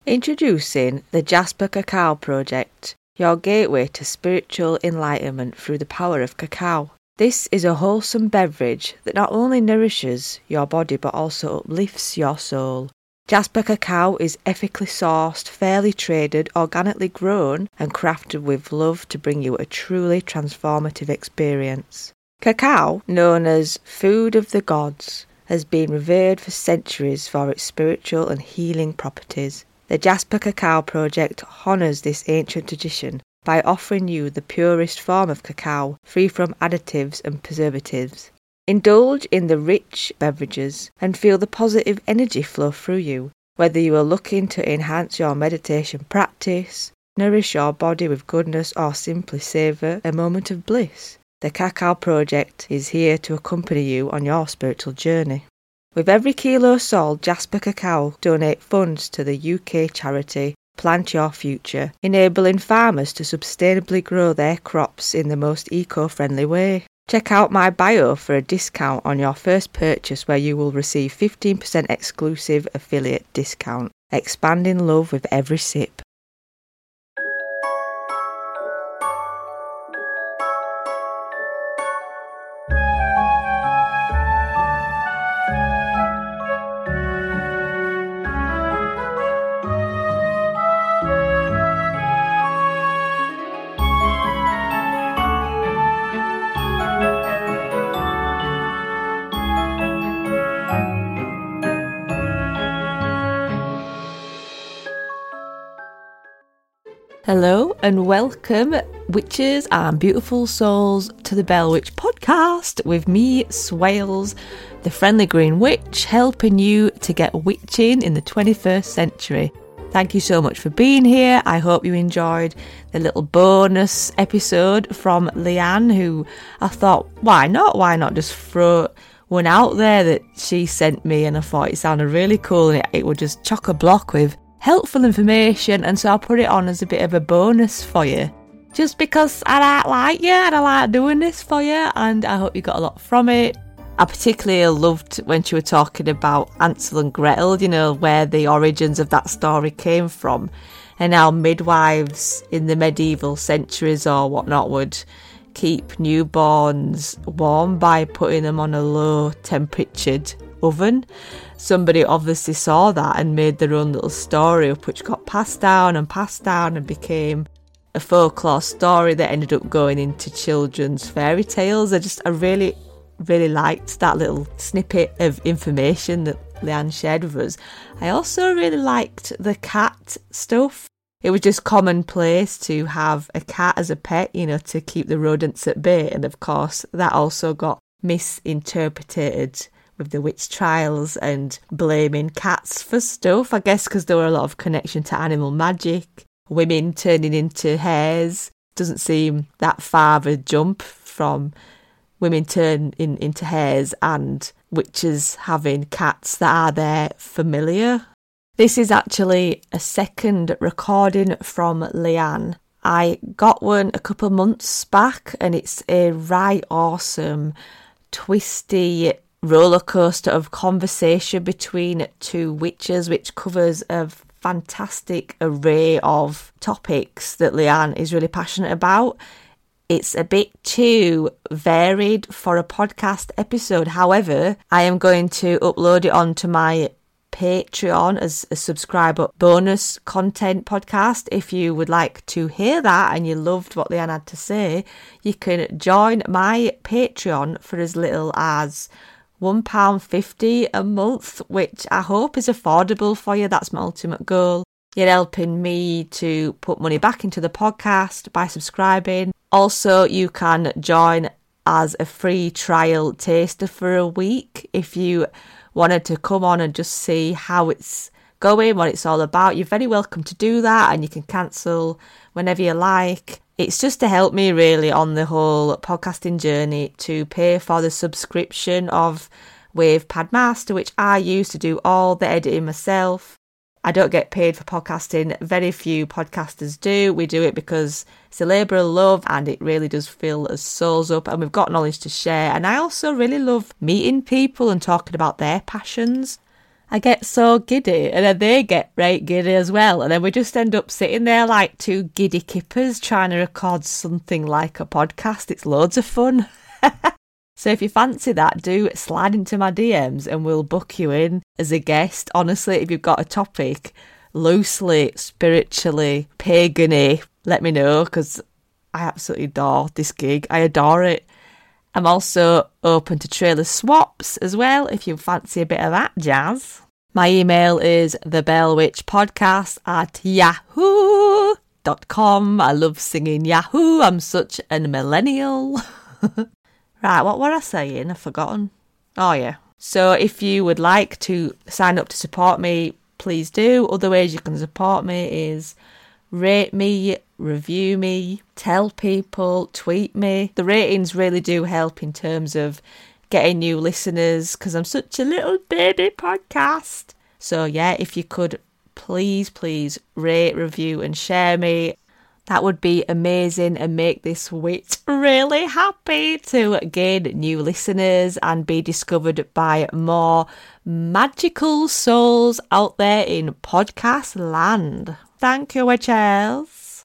Introducing the Jasper Cacao Project, your gateway to spiritual enlightenment through the power of cacao. This is a wholesome beverage that not only nourishes your body but also uplifts your soul. Jasper Cacao is ethically sourced, fairly traded, organically grown and crafted with love to bring you a truly transformative experience. Cacao, known as food of the gods, has been revered for centuries for its spiritual and healing properties. The Jasper Cacao Project honours this ancient tradition by offering you the purest form of cacao, free from additives and preservatives. Indulge in the rich beverages and feel the positive energy flow through you, whether you are looking to enhance your meditation practice, nourish your body with goodness, or simply savour a moment of bliss. The Cacao Project is here to accompany you on your spiritual journey. With every kilo sold, Jasper Cacao donate funds to the UK charity Plant Your Future, enabling farmers to sustainably grow their crops in the most eco-friendly way. Check out my bio for a discount on your first purchase where you will receive 15% exclusive affiliate discount. Expanding love with every sip. Hello and welcome, witches and beautiful souls, to the Bell Witch podcast with me, Swales, the friendly green witch, helping you to get witching in the 21st century. Thank you so much for being here. I hope you enjoyed the little bonus episode from Leanne, who I thought, why not just throw one out there that she sent me, and I thought it sounded really cool and it would just chock-a-block with helpful information, and so I'll put it on as a bit of a bonus for you, just because I like you and I like doing this for you, and I hope you got a lot from it. I particularly loved when she was talking about Hansel and Gretel, where the origins of that story came from, and how midwives in the medieval centuries or whatnot would keep newborns warm by putting them on a low temperatured oven. Somebody obviously saw that and made their own little story up, which got passed down and became a folklore story that ended up going into children's fairy tales. I really liked that little snippet of information that Leanne shared with us. I also really liked the cat stuff. It was just commonplace to have a cat as a pet, to keep the rodents at bay, and of course that also got misinterpreted with the witch trials and blaming cats for stuff, I guess because there were a lot of connection to animal magic. Women turning into hares doesn't seem that far of a jump from women turning into hares and witches having cats that are their familiar. This is actually a second recording from Leanne. I got one a couple of months back, and it's a right awesome, twisty roller coaster of conversation between two witches, which covers a fantastic array of topics that Leanne is really passionate about. It's a bit too varied for a podcast episode. However, I am going to upload it onto my Patreon as a subscriber bonus content podcast. If you would like to hear that and you loved what Leanne had to say, you can join my Patreon for as little as £1.50 a month, which I hope is affordable for you. That's my ultimate goal. You're helping me to put money back into the podcast by subscribing. Also, you can join as a free trial taster for a week if you wanted to come on and just see how it's going, what it's all about. You're very welcome to do that, and you can cancel whenever you like. It's just to help me really on the whole podcasting journey to pay for the subscription of WavePad Master, which I use to do all the editing myself. I don't get paid for podcasting. Very few podcasters do. We do it because it's a labour of love, and it really does fill us souls up, and we've got knowledge to share. And I also really love meeting people and talking about their passions. I get so giddy, and then they get right giddy as well, and then we just end up sitting there like two giddy kippers trying to record something like a podcast. It's loads of fun. So if you fancy that, do slide into my DMs and we'll book you in as a guest. Honestly, if you've got a topic, loosely, spiritually, pagan-y, let me know, because I absolutely adore this gig. I adore it. I'm also open to trailer swaps as well, if you fancy a bit of that jazz. My email is thebellwitchpodcast@yahoo.com. I love singing Yahoo. I'm such a millennial. Right, what were I saying? I've forgotten. Oh, yeah. So if you would like to sign up to support me, please do. Other ways you can support me is rate me, review me, tell people, tweet me. The ratings really do help in terms of getting new listeners because I'm such a little baby podcast. So yeah, if you could please rate, review and share me, that would be amazing and make this witch really happy to gain new listeners and be discovered by more magical souls out there in podcast land. Thank you, witches.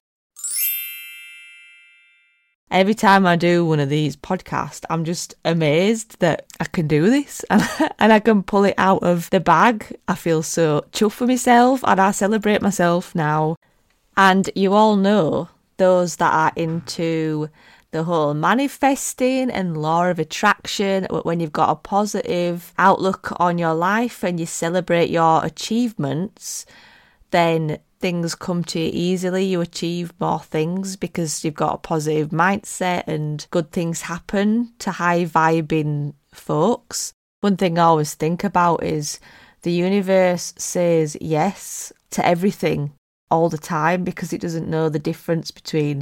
Every time I do one of these podcasts, I'm just amazed that I can do this and I can pull it out of the bag. I feel so chuffed for myself and I celebrate myself now. And you all know, those that are into the whole manifesting and law of attraction, when you've got a positive outlook on your life and you celebrate your achievements, then things come to you easily. You achieve more things because you've got a positive mindset and good things happen to high vibing folks. One thing I always think about is the universe says yes to everything all the time because it doesn't know the difference between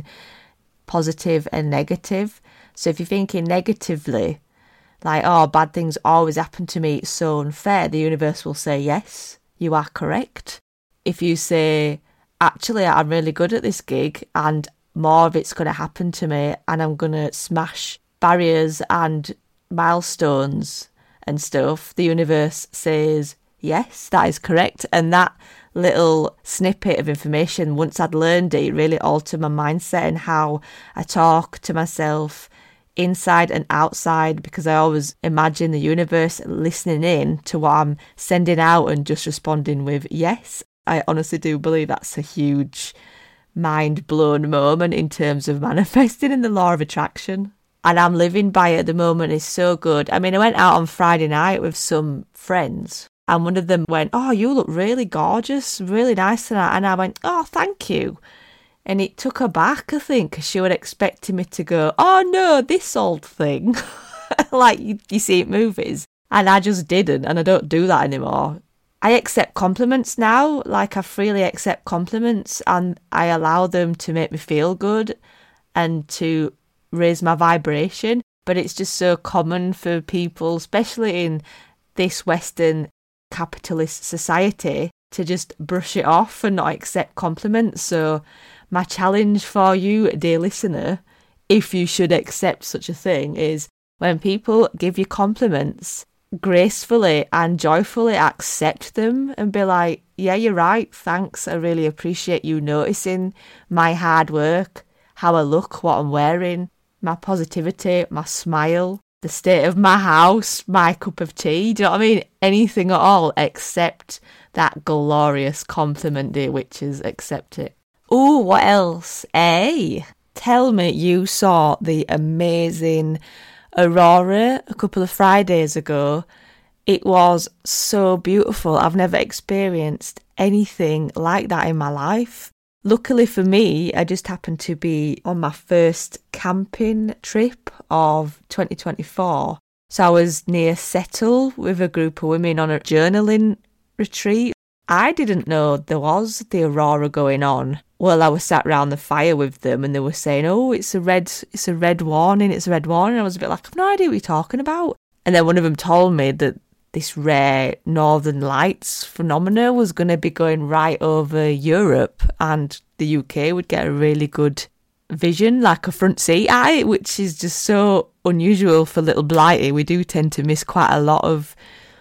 positive and negative. So if you're thinking negatively, like, oh, bad things always happen to me, it's so unfair, the universe will say, yes, you are correct. If you say, actually, I'm really good at this gig and more of it's going to happen to me and I'm going to smash barriers and milestones and stuff, the universe says, yes, that is correct. And that little snippet of information, once I'd learned it, really altered my mindset and how I talk to myself inside and outside, because I always imagine the universe listening in to what I'm sending out and just responding with yes. I honestly do believe that's a huge mind-blown moment in terms of manifesting in the law of attraction. And I'm living by it at the moment. It's so good. I mean, I went out on Friday night with some friends and one of them went, oh, you look really gorgeous, really nice tonight. And I went, oh, thank you. And it took her back, I think, because she was expecting me to go, oh, no, this old thing, like you see it movies. And I just didn't, and I don't do that anymore. I accept compliments now, like I freely accept compliments, and I allow them to make me feel good and to raise my vibration. But it's just so common for people, especially in this Western capitalist society, to just brush it off and not accept compliments. So my challenge for you, dear listener, if you should accept such a thing, is when people give you compliments, gracefully and joyfully accept them and be like, yeah, you're right, thanks, I really appreciate you noticing my hard work, how I look, what I'm wearing, my positivity, my smile, the state of my house, my cup of tea. Do you know what I mean? Anything at all except that glorious compliment, dear witches, accept it. Oh, what else? Hey, tell me you saw the amazing aurora a couple of Fridays ago. It was so beautiful. I've never experienced anything like that in my life. Luckily for me, I just happened to be on my first camping trip of 2024. So I was near Settle with a group of women on a journaling retreat. I didn't know there was the aurora going on. Well, I was sat round the fire with them and they were saying, oh, it's a red warning. I was a bit like, I've no idea what you're talking about. And then one of them told me that this rare Northern Lights phenomena was going to be going right over Europe and the UK would get a really good vision, like a front seat at it, which is just so unusual for little Blighty. We do tend to miss quite a lot of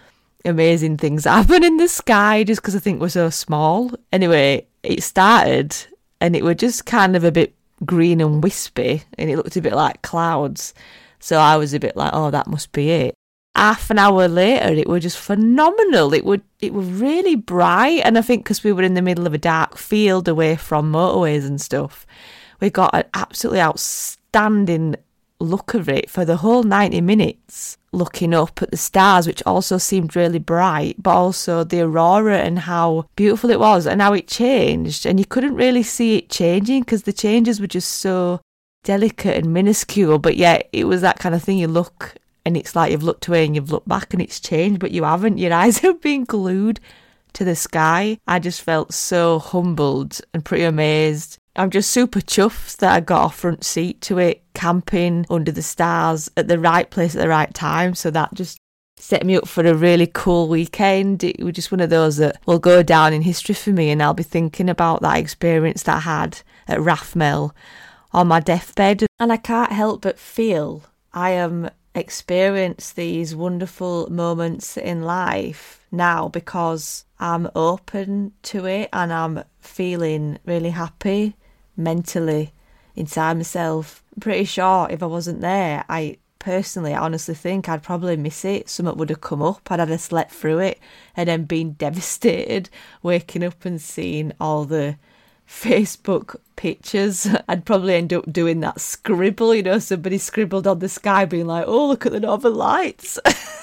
amazing things happen in the sky just because I think we're so small. Anyway, it started and it was just kind of a bit green and wispy and it looked a bit like clouds. So I was a bit like, oh, that must be it. Half an hour later, it was just phenomenal. It was really bright. And I think because we were in the middle of a dark field away from motorways and stuff, we got an absolutely outstanding look of it for the whole 90 minutes, looking up at the stars, which also seemed really bright, but also the aurora and how beautiful it was and how it changed. And you couldn't really see it changing because the changes were just so delicate and minuscule. But yet it was that kind of thing, you look and it's like you've looked away and you've looked back and it's changed, but you haven't. Your eyes have been glued to the sky. I just felt so humbled and pretty amazed. I'm just super chuffed that I got a front seat to it, camping under the stars at the right place at the right time. So that just set me up for a really cool weekend. It was just one of those that will go down in history for me, and I'll be thinking about that experience that I had at Rathmel on my deathbed. And I can't help but feel I am experiencing these wonderful moments in life now because I'm open to it and I'm feeling really happy mentally inside myself. I'm pretty sure if I wasn't there, I honestly think I'd probably miss it. Something would have come up, I'd have slept through it and then been devastated waking up and seeing all the Facebook pictures. I'd probably end up doing that scribble, somebody scribbled on the sky being like, oh, look at the northern lights.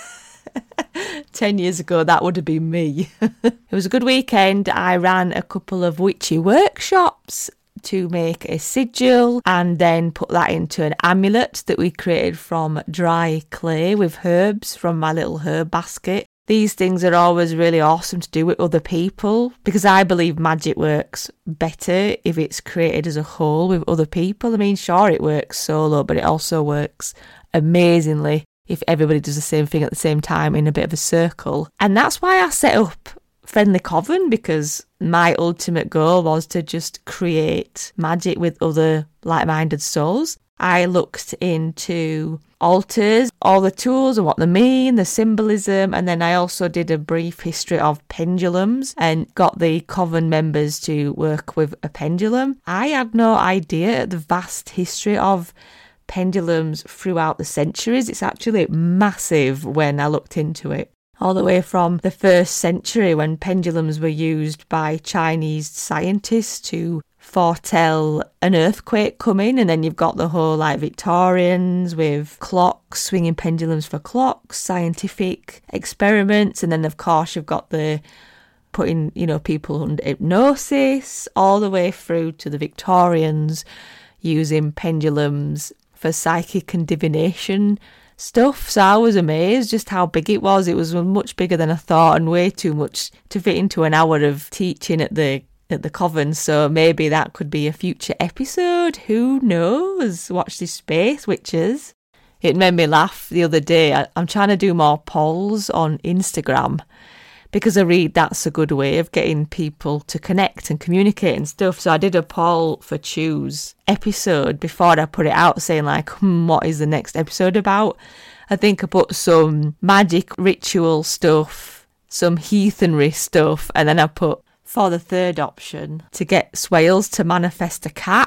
10 years ago, that would have been me. It was a good weekend. I ran a couple of witchy workshops to make a sigil and then put that into an amulet that we created from dry clay with herbs from my little herb basket. These things are always really awesome to do with other people because I believe magic works better if it's created as a whole with other people. I mean, sure, it works solo, but it also works amazingly if everybody does the same thing at the same time in a bit of a circle. And that's why I set up Friendly Coven, because my ultimate goal was to just create magic with other like-minded souls. I looked into altars, all the tools and what they mean, the symbolism, and then I also did a brief history of pendulums and got the coven members to work with a pendulum. I had no idea the vast history of pendulums throughout the centuries. It's actually massive when I looked into it. All the way from the 1st century when pendulums were used by Chinese scientists to foretell an earthquake coming, and then you've got the whole Victorians with clocks, swinging pendulums for clocks, scientific experiments, and then of course you've got the putting people under hypnosis, all the way through to the Victorians using pendulums for psychic and divination stuff. So I was amazed just how big it was. It was much bigger than I thought and way too much to fit into an hour of teaching at the coven. So maybe that could be a future episode. Who knows? Watch this space, witches. It made me laugh the other day. I'm trying to do more polls on Instagram because I read that's a good way of getting people to connect and communicate and stuff. So I did a poll for Choose episode before I put it out saying what is the next episode about? I think I put some magic ritual stuff, some heathenry stuff, and then I put for the third option to get Swales to manifest a cat.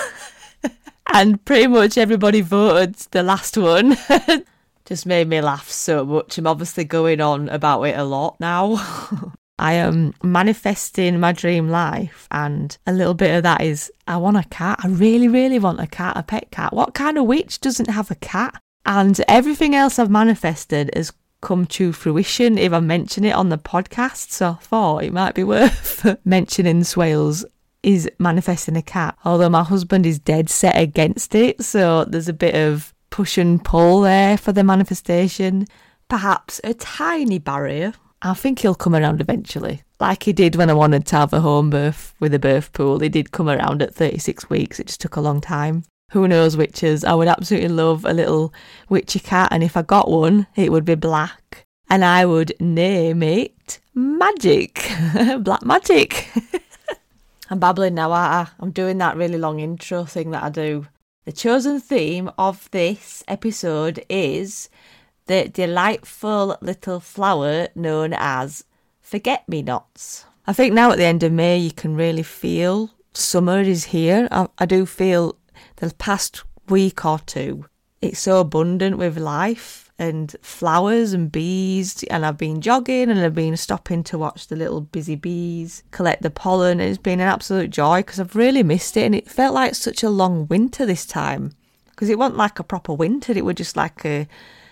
And pretty much everybody voted the last one. Just made me laugh so much. I'm obviously going on about it a lot now. I am manifesting my dream life, and a little bit of that is I want a cat. I really, really want a cat, a pet cat. What kind of witch doesn't have a cat? And everything else I've manifested has come to fruition if I mention it on the podcast. So I thought it might be worth mentioning Swales is manifesting a cat. Although my husband is dead set against it. So there's a bit of push and pull there for the manifestation. Perhaps a tiny barrier. I think he'll come around eventually. Like he did when I wanted to have a home birth with a birth pool. He did come around at 36 weeks. It just took a long time. Who knows, witches? I would absolutely love a little witchy cat. And if I got one, it would be black. And I would name it Magic. Black Magic. I'm babbling now, aren't I? I'm doing that really long intro thing that I do. The chosen theme of this episode is the delightful little flower known as forget-me-nots. I think now at the end of May you can really feel summer is here. I do feel the past week or two it's so abundant with life and flowers and bees, and I've been jogging and I've been stopping to watch the little busy bees collect the pollen. It's been an absolute joy because I've really missed it, and it felt like such a long winter this time because it wasn't like a proper winter, it was just like a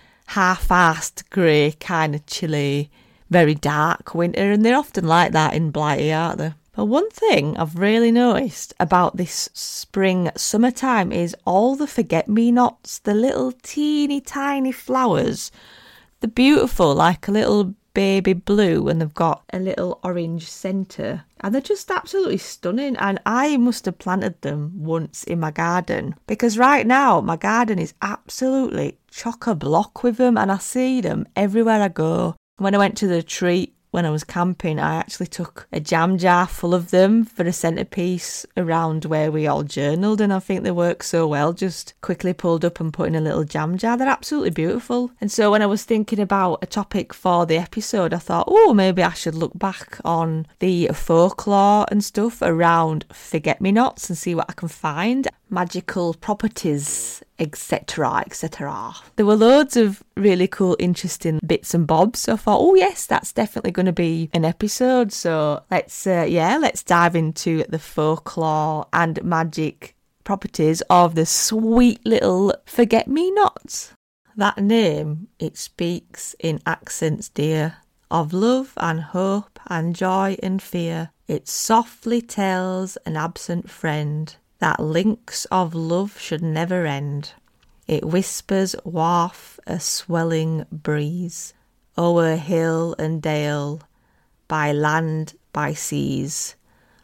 half-assed grey kind of chilly, very dark winter, and they're often like that in Blighty, aren't they? But one thing I've really noticed about this spring summertime is all the forget-me-nots, the little teeny tiny flowers. They're beautiful, like a little baby blue, and they've got a little orange centre. And they're just absolutely stunning. And I must have planted them once in my garden, because right now my garden is absolutely chock-a-block with them, and I see them everywhere I go. When I went to the retreat, when I was camping, I actually took a jam jar full of them for a centrepiece around where we all journaled, and I think they work so well, just quickly pulled up and put in a little jam jar. They're absolutely beautiful. And so when I was thinking about a topic for the episode, I thought, maybe I should look back on the folklore and stuff around forget-me-nots and see what I can find. Magical properties, etc., etc. There were loads of really cool, interesting bits and bobs. So I thought, yes, that's definitely going to be an episode. So let's dive into the folklore and magic properties of the sweet little forget-me-nots. That name, it speaks in accents dear, of love and hope and joy and fear. It softly tells an absent friend that links of love should never end. It whispers waft a swelling breeze o'er hill and dale, by land, by seas,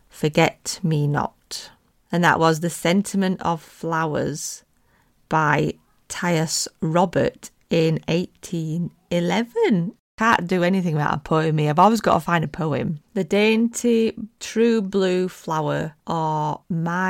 forget me not. And that was The Sentiment of Flowers by Tyas Robert in 1811. Can't do anything without a poem here. I've always got to find a poem. The dainty true blue flower, or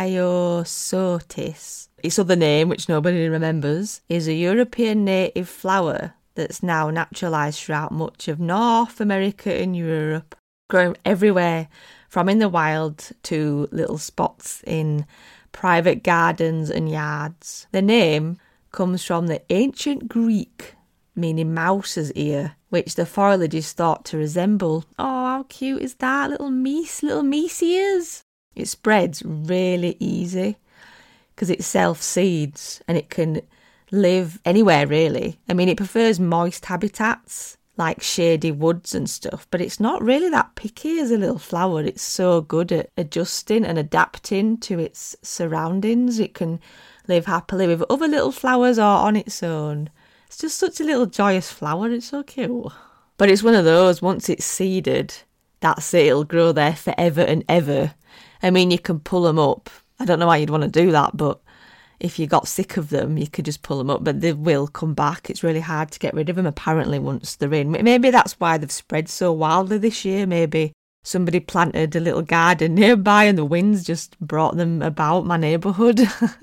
Myosotis, its other name, which nobody remembers, is a European native flower that's now naturalised throughout much of North America and Europe, growing everywhere from in the wild to little spots in private gardens and yards. The name comes from the ancient Greek meaning mouse's ear, which the foliage thought to resemble. Oh, how cute is that? Little meese ears. It spreads really easy because it self-seeds and it can live anywhere really. I mean, it prefers moist habitats like shady woods and stuff, but it's not really that picky as a little flower. It's so good at adjusting and adapting to its surroundings. It can live happily with other little flowers or on its own. It's just such a little joyous flower. It's so cute. But it's one of those, once it's seeded, that's it. It'll grow there forever and ever. I mean, you can pull them up. I don't know why you'd want to do that, but if you got sick of them, you could just pull them up. But they will come back. It's really hard to get rid of them, apparently, once they're in. Maybe that's why they've spread so wildly this year. Maybe somebody planted a little garden nearby and the winds just brought them about my neighbourhood.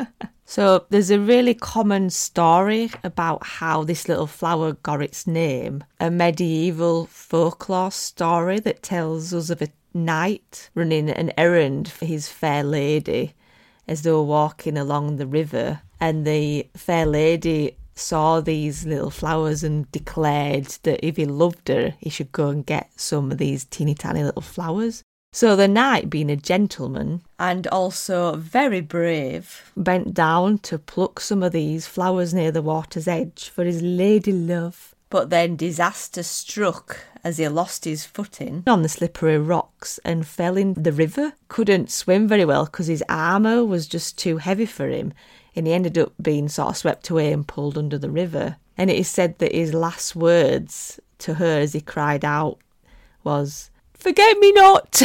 So there's a really common story about how this little flower got its name. A medieval folklore story that tells us of a knight running an errand for his fair lady as they were walking along the river. And the fair lady saw these little flowers and declared that if he loved her, he should go and get some of these teeny tiny little flowers. So the knight, being a gentleman and also very brave, bent down to pluck some of these flowers near the water's edge for his lady love. But then disaster struck as he lost his footing on the slippery rocks and fell in the river. Couldn't swim very well because his armour was just too heavy for him, and he ended up being sort of swept away and pulled under the river. And it is said that his last words to her as he cried out was, "Forget me not."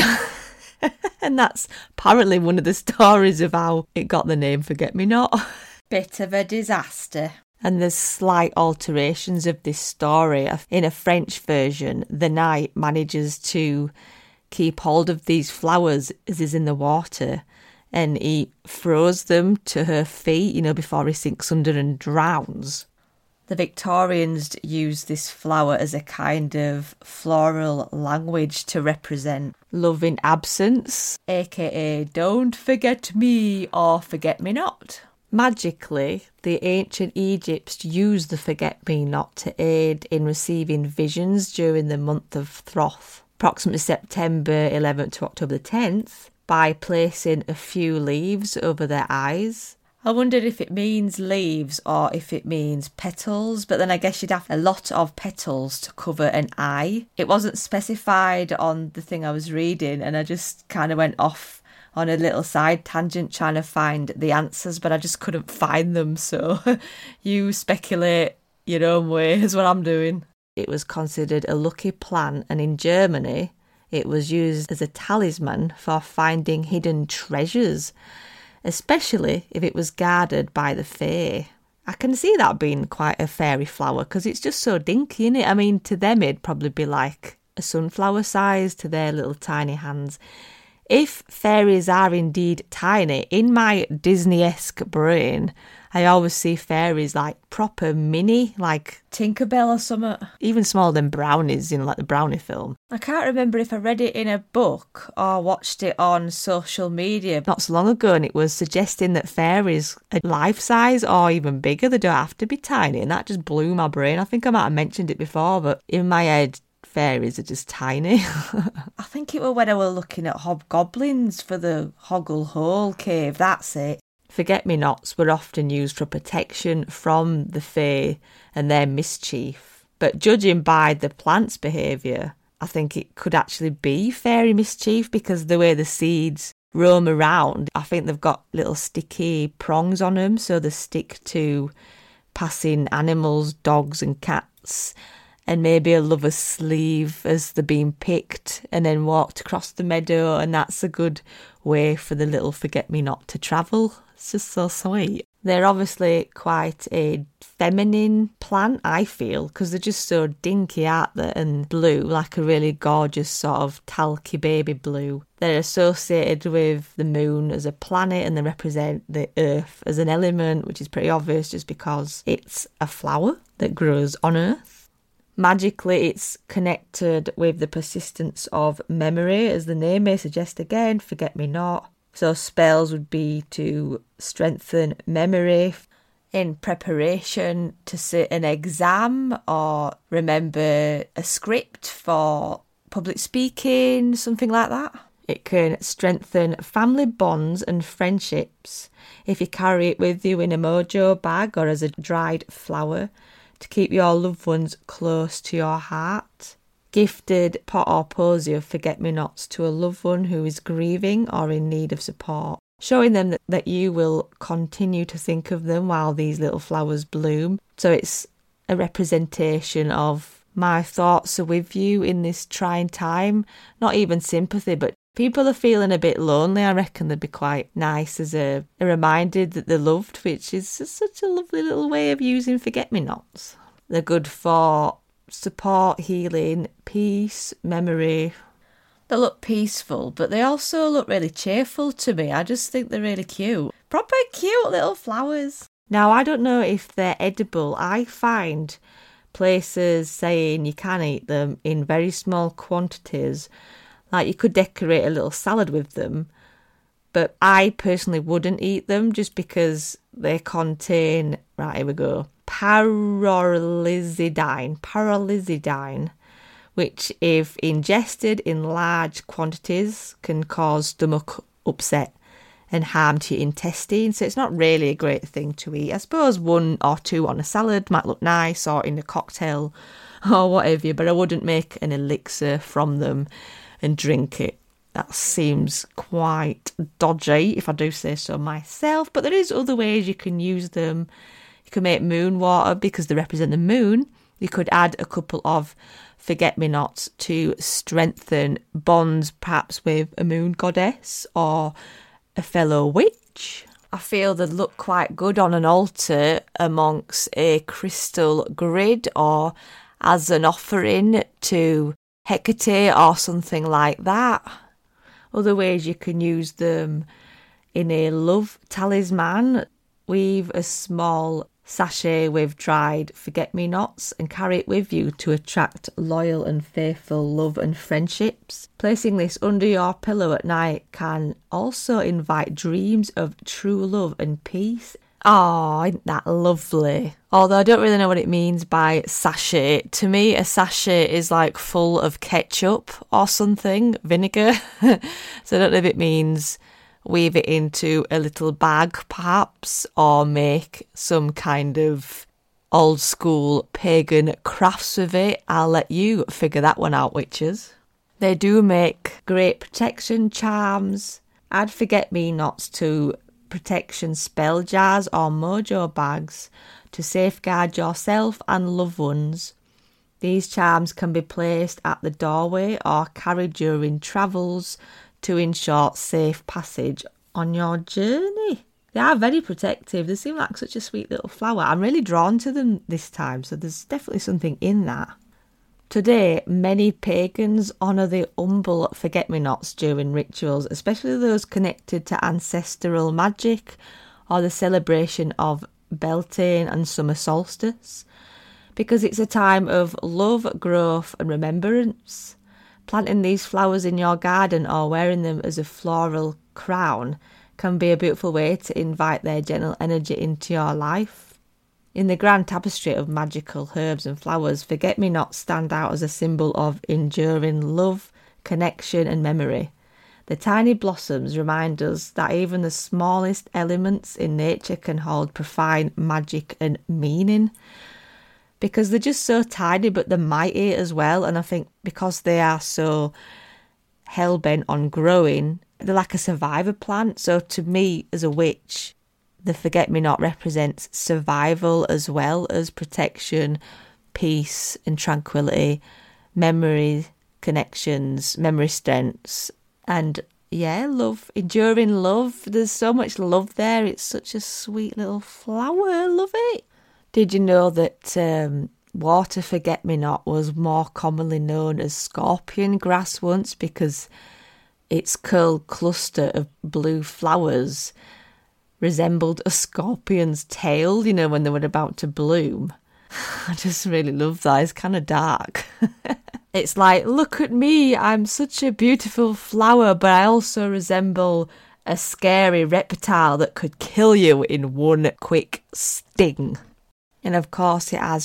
And that's apparently one of the stories of how it got the name Forget Me Not. Bit of a disaster. And there's slight alterations of this story. In a French version, the knight manages to keep hold of these flowers as he's in the water, and he throws them to her feet, before he sinks under and drowns. The Victorians used this flower as a kind of floral language to represent love in absence, aka don't forget me or forget me not. Magically, the ancient Egypts used the forget-me-not to aid in receiving visions during the month of Thoth, approximately September 11th to October 10th, by placing a few leaves over their eyes. I wondered if it means leaves or if it means petals, but then I guess you'd have a lot of petals to cover an eye. It wasn't specified on the thing I was reading, and I just kind of went off on a little side tangent trying to find the answers, but I just couldn't find them, so you speculate your own way is what I'm doing. It was considered a lucky plant, and in Germany it was used as a talisman for finding hidden treasures, especially if it was guarded by the fae. I can see that being quite a fairy flower because it's just so dinky, innit? I mean, to them it'd probably be like a sunflower size to their little tiny hands. If fairies are indeed tiny, in my Disney-esque brain, I always see fairies like proper mini, like Tinkerbell or something. Even smaller than brownies in like the Brownie film. I can't remember if I read it in a book or watched it on social media not so long ago, and it was suggesting that fairies are life-size or even bigger. They don't have to be tiny, and that just blew my brain. I think I might have mentioned it before, but in my head, fairies are just tiny. I think it was when I was looking at hobgoblins for the Hoggle Hole cave, that's it. Forget-me-nots were often used for protection from the fae and their mischief. But judging by the plant's behaviour, I think it could actually be fairy mischief because the way the seeds roam around, I think they've got little sticky prongs on them, so they stick to passing animals, dogs and cats, and maybe a lover's sleeve as they're being picked and then walked across the meadow, and that's a good way for the little forget-me-not to travel. It's just so sweet. They're obviously quite a feminine plant, I feel, because they're just so dinky, aren't they, and blue, like a really gorgeous sort of talky baby blue. They're associated with the moon as a planet, and they represent the earth as an element, which is pretty obvious just because it's a flower that grows on earth. Magically, it's connected with the persistence of memory, as the name may suggest again, forget-me-not. So spells would be to strengthen memory in preparation to sit an exam or remember a script for public speaking, something like that. It can strengthen family bonds and friendships if you carry it with you in a mojo bag or as a dried flower to keep your loved ones close to your heart. Gifted pot or posy of forget-me-nots to a loved one who is grieving or in need of support, showing them that you will continue to think of them while these little flowers bloom. So it's a representation of my thoughts are with you in this trying time. Not even sympathy, but people are feeling a bit lonely. I reckon they'd be quite nice as a reminder that they're loved, which is just such a lovely little way of using forget-me-nots. They're good for support, healing, peace, memory. They look peaceful, but they also look really cheerful to me. I just think they're really cute. Proper cute little flowers. Now, I don't know if they're edible. I find places saying you can eat them in very small quantities. Like you could decorate a little salad with them, but I personally wouldn't eat them just because they contain, right, here we go, paralizidine, which if ingested in large quantities can cause stomach upset and harm to your intestines. So it's not really a great thing to eat. I suppose 1 or 2 on a salad might look nice or in a cocktail or whatever, but I wouldn't make an elixir from them and drink it. That seems quite dodgy, if I do say so myself. But there is other ways you can use them. You can make moon water because they represent the moon. You could add a couple of forget-me-nots to strengthen bonds, perhaps with a moon goddess or a fellow witch. I feel they'd look quite good on an altar amongst a crystal grid or as an offering to Hecate or something like that. Other ways you can use them in a love talisman. Weave a small sachet with dried forget-me-nots and carry it with you to attract loyal and faithful love and friendships. Placing this under your pillow at night can also invite dreams of true love and peace. Oh, isn't that lovely? Although I don't really know what it means by sachet. To me, a sachet is like full of ketchup or something, vinegar. So I don't know if it means weave it into a little bag perhaps, or make some kind of old school pagan crafts with it. I'll let you figure that one out, witches. They do make great protection charms. Add forget-me-nots to protection spell jars or mojo bags to safeguard yourself and loved ones. These charms can be placed at the doorway or carried during travels to ensure safe passage on your journey. They are very protective. They seem like such a sweet little flower. I'm really drawn to them this time, so there's definitely something in that. Today, many pagans honour the humble forget-me-nots during rituals, especially those connected to ancestral magic or the celebration of Beltane and summer solstice, because it's a time of love, growth and remembrance. Planting these flowers in your garden or wearing them as a floral crown can be a beautiful way to invite their gentle energy into your life. In the grand tapestry of magical herbs and flowers, forget-me-nots stand out as a symbol of enduring love, connection and memory. The tiny blossoms remind us that even the smallest elements in nature can hold profound magic and meaning, because they're just so tiny but they're mighty as well. And I think because they are so hell-bent on growing, they're like a survivor plant. So to me as a witch, the forget-me-not represents survival as well as protection, peace and tranquility, memory, connections, memory strengths, and love, enduring love. There's so much love there. It's such a sweet little flower. I love it. Did you know that water forget-me-not was more commonly known as scorpion grass once, because its curled cluster of blue flowers resembled a scorpion's tail, when they were about to bloom. I just really love that. It's kind of dark. It's like, look at me, I'm such a beautiful flower, but I also resemble a scary reptile that could kill you in one quick sting. And of course it has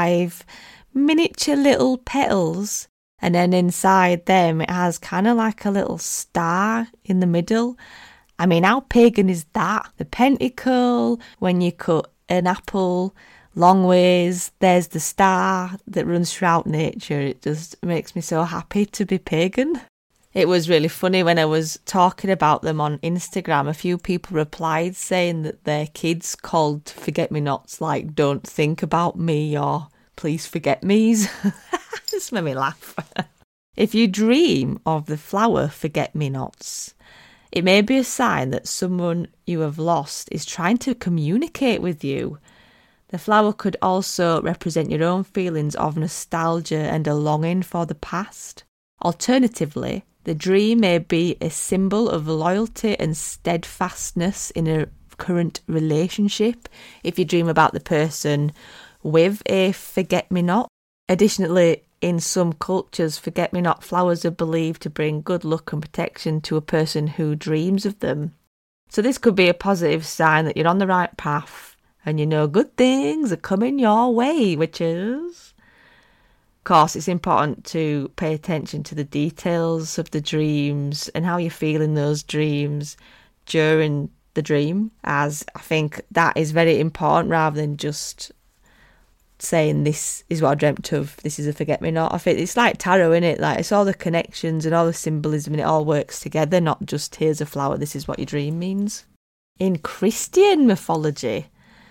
5 miniature little petals, and then inside them it has kind of like a little star in the middle. I mean, how pagan is that? The pentacle, when you cut an apple long ways, there's the star that runs throughout nature. It just makes me so happy to be pagan. It was really funny when I was talking about them on Instagram. A few people replied saying that their kids called forget-me-nots like "Don't Think About Me" or "Please Forget Me's." Just made me laugh. If you dream of the flower forget-me-nots, it may be a sign that someone you have lost is trying to communicate with you. The flower could also represent your own feelings of nostalgia and a longing for the past. Alternatively, the dream may be a symbol of loyalty and steadfastness in a current relationship, if you dream about the person with a forget-me-not. Additionally, in some cultures, forget-me-not flowers are believed to bring good luck and protection to a person who dreams of them. So this could be a positive sign that you're on the right path and good things are coming your way, witches. Of course, it's important to pay attention to the details of the dreams and how you feel in those dreams during the dream, as I think that is very important, rather than just saying this is what I dreamt of, this is a forget-me-not. I think it's like tarot, innit? Like, it's all the connections and all the symbolism, and it all works together, not just here's a flower, this is what your dream means. In Christian mythology,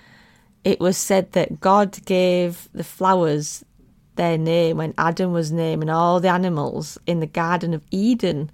it was said that God gave the flowers their name when Adam was naming all the animals in the Garden of Eden.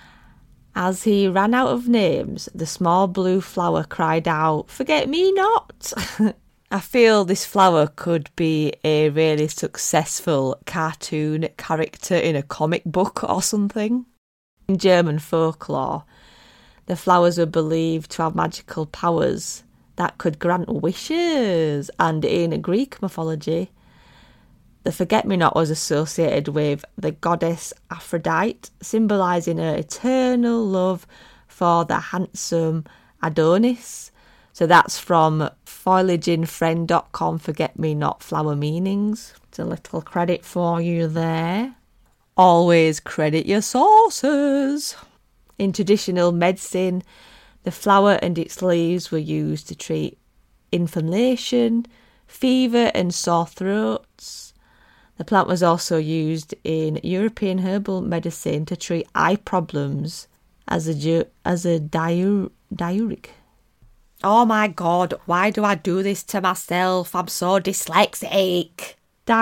As he ran out of names, the small blue flower cried out, "Forget me not!" I feel this flower could be a really successful cartoon character in a comic book or something. In German folklore, the flowers are believed to have magical powers, that could grant wishes. And in Greek mythology, the forget-me-not was associated with the goddess Aphrodite, symbolising her eternal love for the handsome Adonis. So that's from foliageandfriend.com, forget-me-not flower meanings. It's a little credit for you there. Always credit your sources. In traditional medicine, the flower and its leaves were used to treat inflammation, fever and sore throats. The plant was also used in European herbal medicine to treat eye problems as a diuretic. Oh my God, why do I do this to myself? I'm so dyslexic.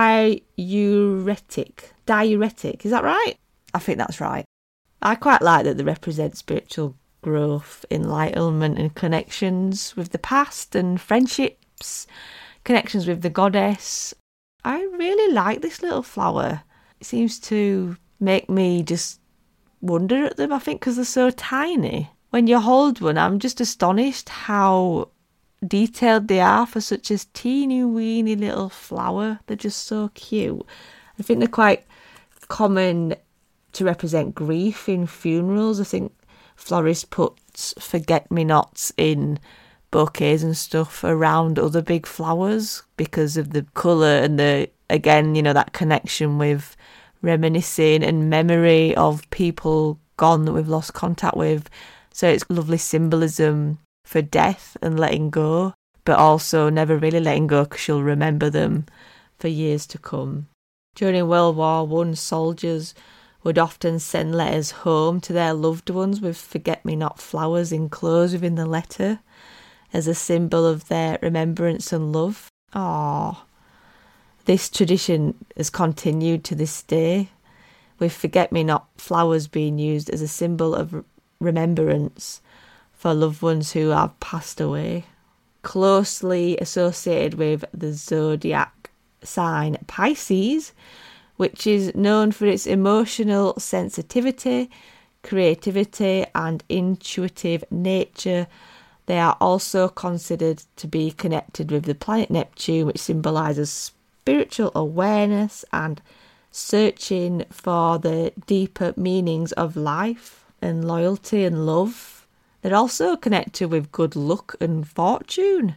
Diuretic, is that right? I think that's right. I quite like that they represent spiritual growth, enlightenment and connections with the past and friendships, connections with the goddess. I really like this little flower. It seems to make me just wonder at them, I think, because they're so tiny. When you hold one, I'm just astonished how detailed they are for such a teeny weeny little flower. They're just so cute. I think they're quite common to represent grief in funerals. I think florists put forget-me-nots in bouquets and stuff around other big flowers because of the colour and that connection with reminiscing and memory of people gone that we've lost contact with. So it's lovely symbolism for death and letting go, but also never really letting go because you'll remember them for years to come. During World War I, soldiers would often send letters home to their loved ones with forget-me-not flowers enclosed within the letter as a symbol of their remembrance and love. Aww. This tradition has continued to this day, with forget-me-not flowers being used as a symbol of remembrance for loved ones who have passed away. Closely associated with the zodiac sign Pisces, which is known for its emotional sensitivity, creativity and intuitive nature, they are also considered to be connected with the planet Neptune, which symbolises spiritual awareness and searching for the deeper meanings of life and loyalty and love. They're also connected with good luck and fortune.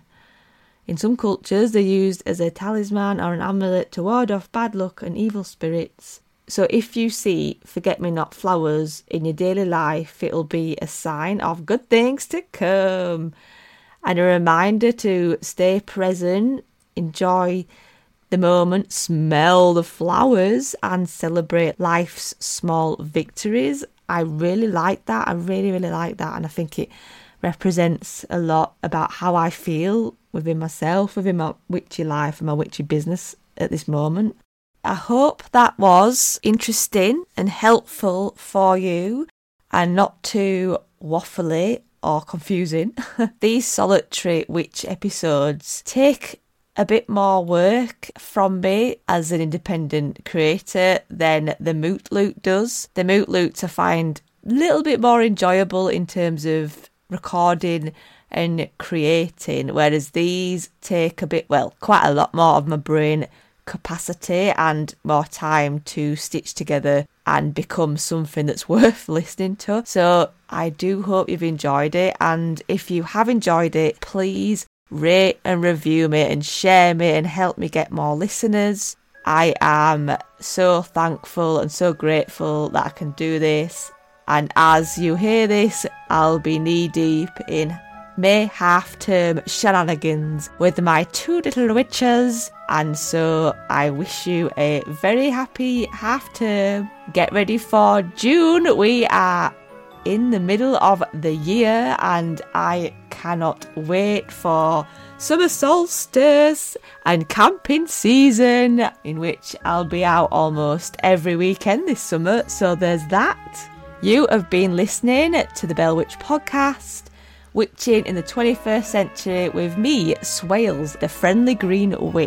In some cultures, they're used as a talisman or an amulet to ward off bad luck and evil spirits. So if you see forget-me-not flowers in your daily life, it'll be a sign of good things to come. And a reminder to stay present, enjoy the moment, smell the flowers and celebrate life's small victories. I really like that. I really, really like that. And I think it represents a lot about how I feel within myself, within my witchy life and my witchy business at this moment. I hope that was interesting and helpful for you and not too waffly or confusing. These solitary witch episodes take a bit more work from me as an independent creator than the Moot Loot does. The Moot Loots I find a little bit more enjoyable in terms of recording and creating, whereas these take quite a lot more of my brain capacity and more time to stitch together and become something that's worth listening to. So I do hope you've enjoyed it, and if you have enjoyed it, please rate and review me and share me and help me get more listeners. I am so thankful and so grateful that I can do this, and as you hear this, I'll be knee deep in May half-term shenanigans with my two little witches, and so I wish you a very happy half-term. Get ready for June. We are in the middle of the year and I cannot wait for summer solstice and camping season, in which I'll be out almost every weekend this summer, so there's that. You have been listening to the Bell Witch podcast, Witching in the 21st Century with me, Swales, the Friendly Green Witch,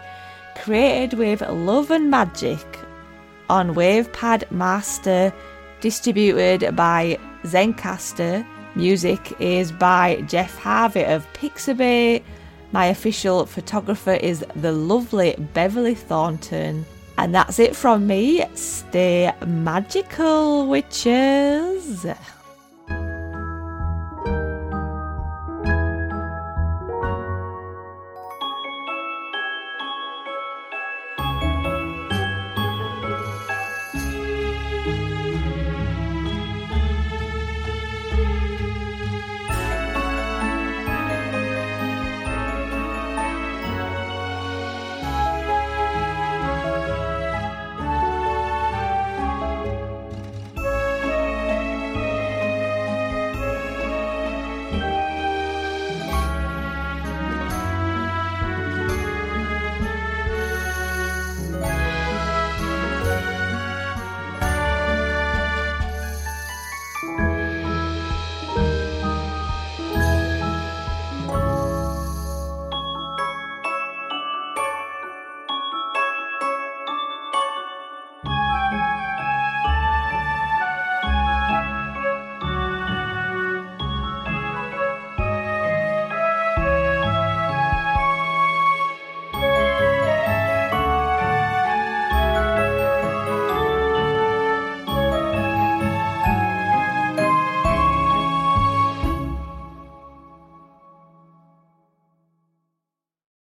created with love and magic on Wavepad Master, distributed by Zencastr, Music is by Jeff Harvey of Pixabay. My official photographer is the lovely Beverly Thornton. And that's it from me. Stay magical, witches.